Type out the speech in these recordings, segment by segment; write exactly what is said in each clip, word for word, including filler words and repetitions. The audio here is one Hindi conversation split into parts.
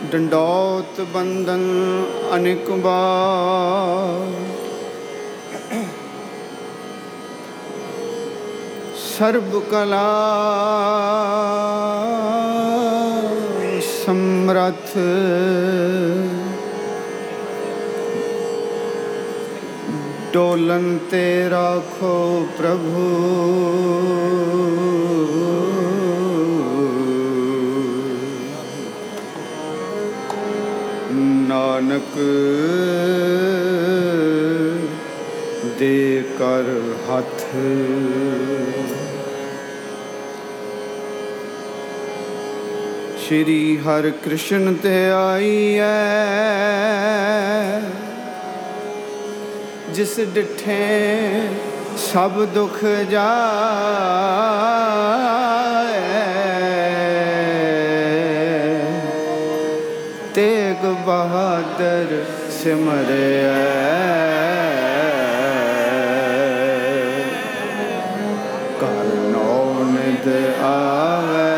डंडौत बंदन अनेक बार, सर्व कला समर्थ डोलन ते राखो प्रभु। नानक दे कर हाथ, श्री हर कृष्ण ते आई है, जिस डिठे सब दुख जाए। तेग बहादुर सिमरे कर नौ निद आवे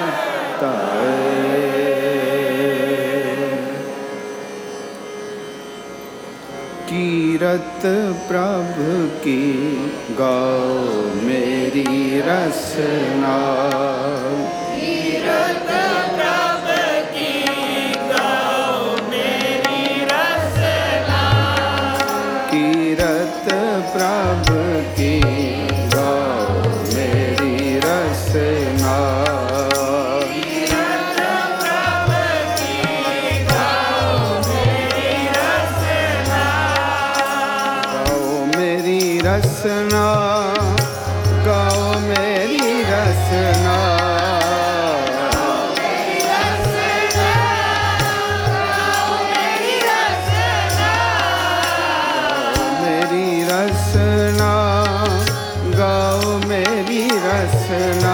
ताए। कीरत प्रभु की गाओ मेरी रसना, कीरत प्रभु की गाओ मेरी रसना, कीरत प्रभु की गाओ मेरी रसना। रसना गाओ मेरी रसना, मेरी रसना गाओ मेरी रसना।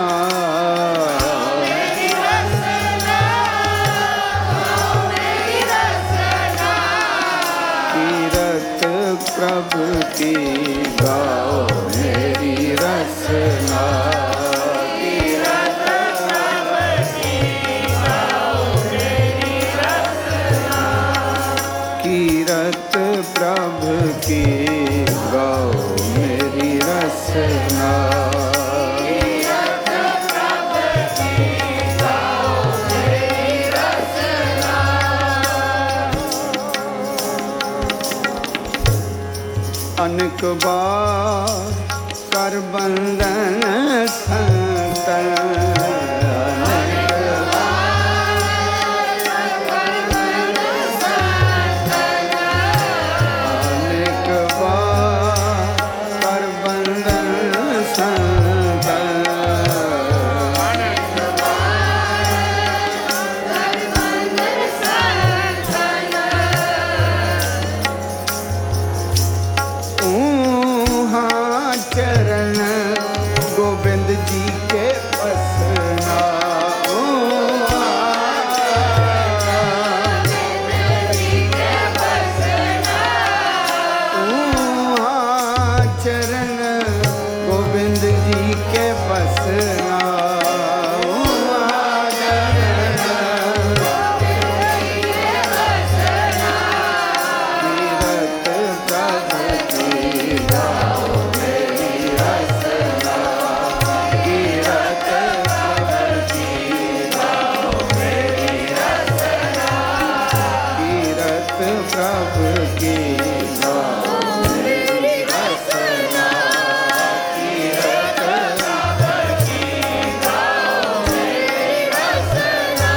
कीरत प्रभु की गाओ मेरी रसना, कीरत प्रभु की गाओ मेरी रसना, कीरत प्रभु की गाओ मेरी रसना, कीरत प्रभु की गाओ मेरी रसना। अनेक बार कर बंदन संतन, अनेक बार कर बंदन संतन, अनेक बार कर बंदन संतन, अनेक बार कर बंदन संतन। चरण गोविंद जी के बसना, चरण गोविंद जी के बसना, प्रभु की गाओ मेरी रसना, कीरत प्रभु की गाओ मेरी रसना।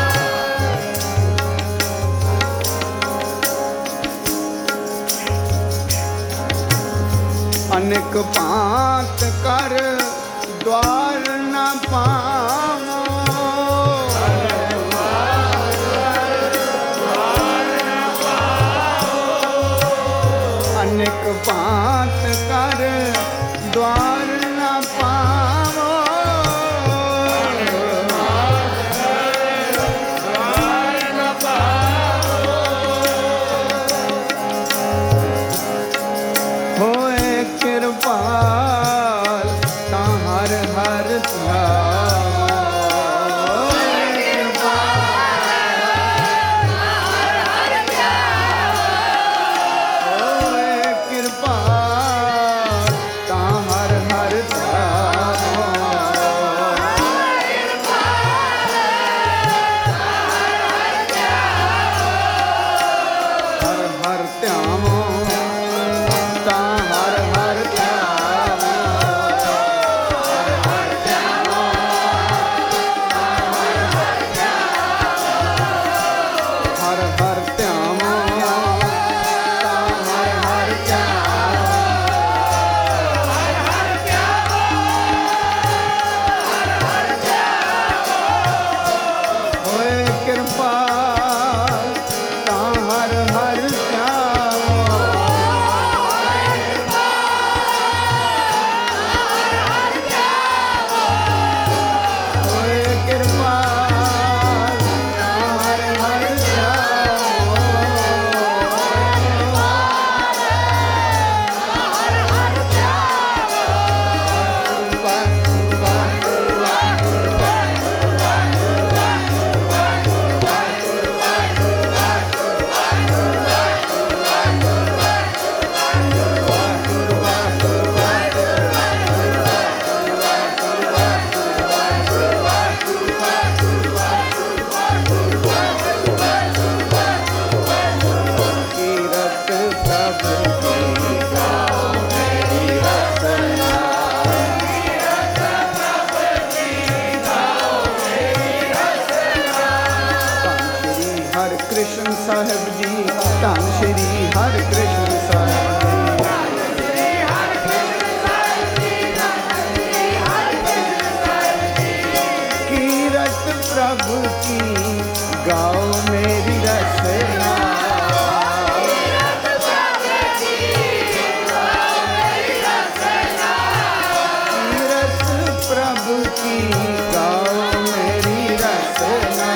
अनेक पात कर द्वार न पावो, अनेक पात कर द्वार न पावो, द्वार न पावो। होए कृपाल ताहर हर ध्यान, ਸਾਹਿਬ ਜੀ, ਧੰਨ ਸ਼੍ਰੀ ਹਰਿ ਕ੍ਰਿਸ਼ਨ ਸਾਹਿਬ ਜੀ। कीरत प्रभु की गाओ मेरी रचना, कीरत प्रभु की गाओ मेरी रचना,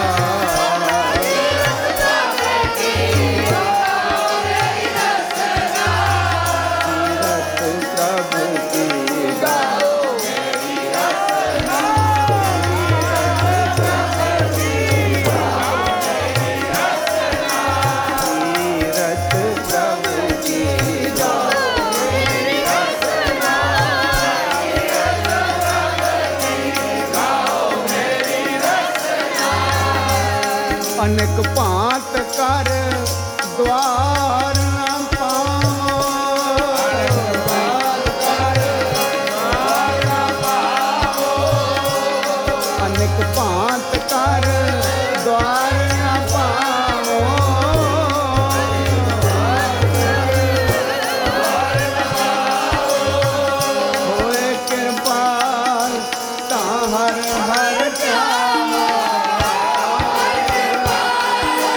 अनेक भांत कर द्वार न पावो, अनेक भांत कर द्वार न पावो, होए कृपाल ता हर हर ध्यान,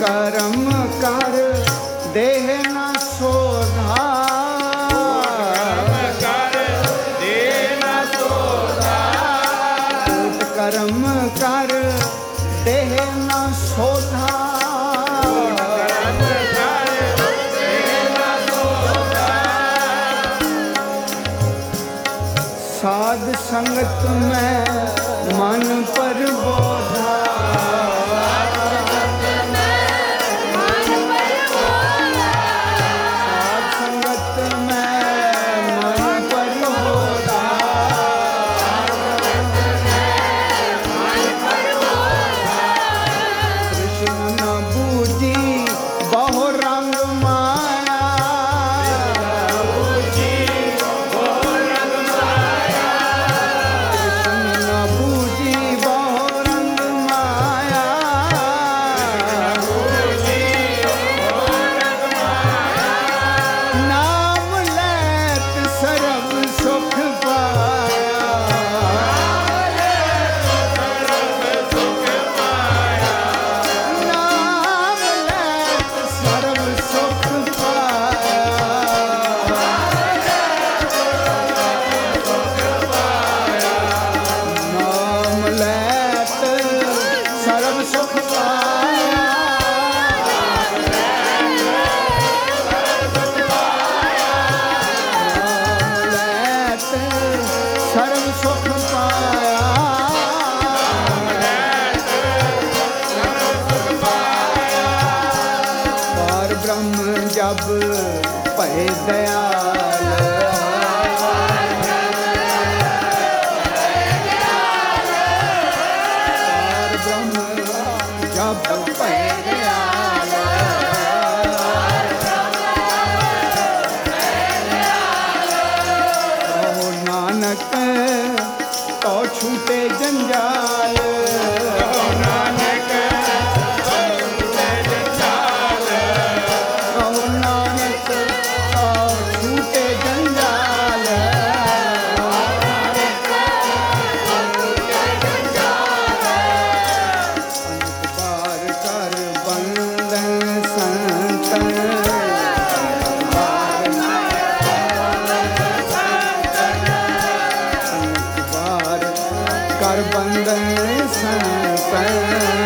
ਕਰਮ ਕਰ ਦੇਹ ਨਾ ਸੋਧਾ ਕਰ ਦੇਹ ਨਾ ਸੋਧਾ ਕੂਟ ਕਰਮ ਕਰ ਦੇਹ ਨਾ ਸੋਧਾ ਸਾਧ ਸੰਗਤ ਮੈਂ ਮਨ ਪਰਬੋਧਾ ਜਬ ਭੈ ਦਇਆਲ ਪਾਰ ਬ੍ਰਹਮ ਜਬ ਭੈ ਦਇਆਲ ਕਹੋ ਨਾਨਕ ਤੋ ਛੂਟੇ ਜੰਜਾਲ ਕਰ ਬੰਦਨ ਸੰਤਨ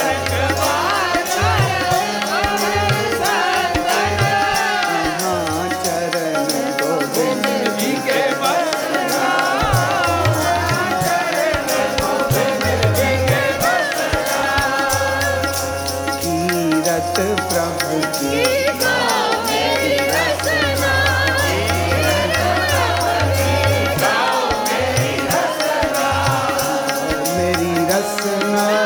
प्रभु की गाओ मेरी रचना, गाओ मेरी रचना, मेरी रचना